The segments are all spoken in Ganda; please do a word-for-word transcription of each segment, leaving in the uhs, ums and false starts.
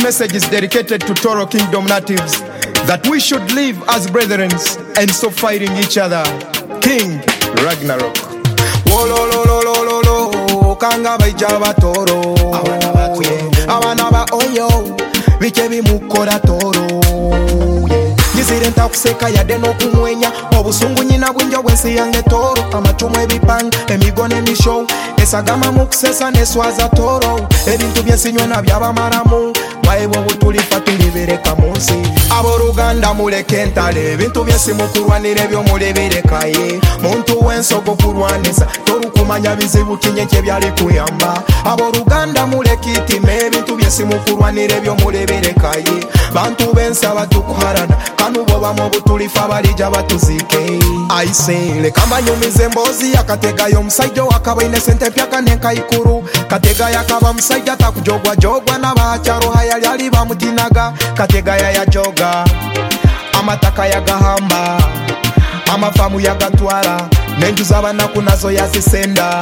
message is dedicated to Toro Kingdom natives that we should live as brethren and stop fighting each other. King Ragnarok. Wolololololo kanga baijaba Toro. Abana ba oyo biche bimukora Toro. Nizire ntakuseka yade no kumwenya obusungu nyina bwinjo bwensi yange Toro amacumu ebipanga emigo n'emishow esagama mukusesa neswaza Toro ebintu byensinywa na byabamaramu mwaebo butulifa tulibereka munsi aboruganda muleke ntale ebintu byensi mukurwanire byo muleberekaye muntu wensogo kurwanisa torukumanya bizibu kinyenke byali kuyamba aboruganda muleke itime ebintu byensi mukurwanire byo muleberekaye bantu bensa batukuharana kanubo bamo butulifa balija batuzike aisele kamba nyumize mbozi akategayo musaijo wakabaine sente pyaka neka ikuru katega yakaba musaijo takujogwa jogwa n'abacharo haya yali bamutinaga katega ya joga amataka ya gahamba amafamu ya gatwara nenjuza abanaku nazo yazisenda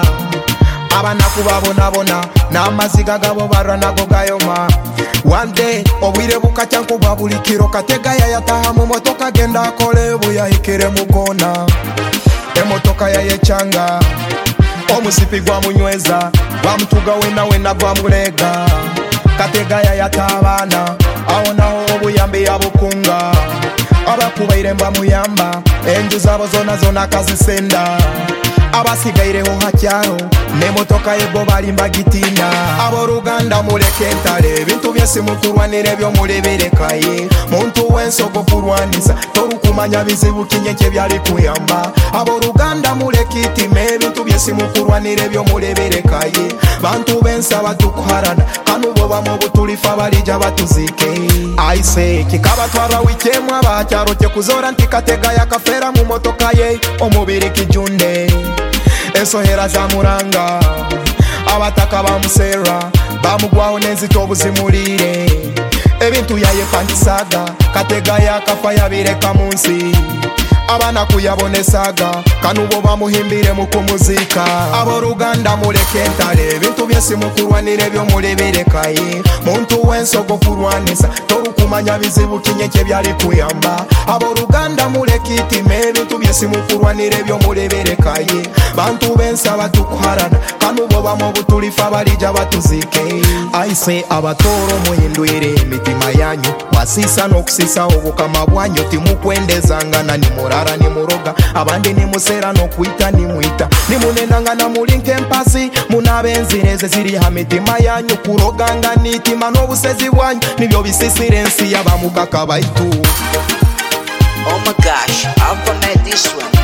abanaku babonabona n'amaziga gabo baranago gayoma one day obwire bukaca nkuba buli kiro katega yayataha mu motoka genda akole buyahikire mukona emotoka yayecanga omusipi gwa munyweza bamutuga wena wena gwa mulega katega yayatabana awonaho obuyambi yabukunga abakubaire mba muyamba enju zabo zona zona kazisenda abasigaireho hacyaro nemotoka yebo balimba gitina aboruganda muleke ntale ebintu byose mukurwanire byo muleberekaye muntu wensogo kurwanisa torukumanya bizibu kinyenke byali kuyamba aboruganda muleke itime ebintu byose mukurwanire byo muleberekaye bantu bensa batukuharana kanubo bamo butulifa balija batuzike aise kikaba twaba wikemwa bacyaro cye kuzora ntikatega yakafera mu motoka ye omubiri kijunde esohera za muranga abataka bamusera bamugwaho nenzito obuzimulire ebintu yaye pantisaga katega yakafa yabireka munsi abana kuyabonesaga kanubo bamuhimbire mu kumuzika aboruganda muleke ntale ebintu byose mukurwanire byo muleberekaye muntu wensogo kurwanisa torukumanya bizibu kinyenke byali kuyamba aboruganda muleke itime ebintu byose mukurwanire byo muleberekaye bantu bensa batukuharana kanubo bamo butulifa balija batuzike aise abatoro muhindwire emitima yanyu wasisa n'okusisa obukama bwanyu timukwendezangana nimurara nimuroga abandi nimusera n'okwita nimwita nimunenangana mulinke empasi munabenzireze ziri hamitima yanyu kuroganga nitima n'obusezi bwanyu nibyo bisisire ensi y'abamukaka baitu. Oh my gosh, I've made this one.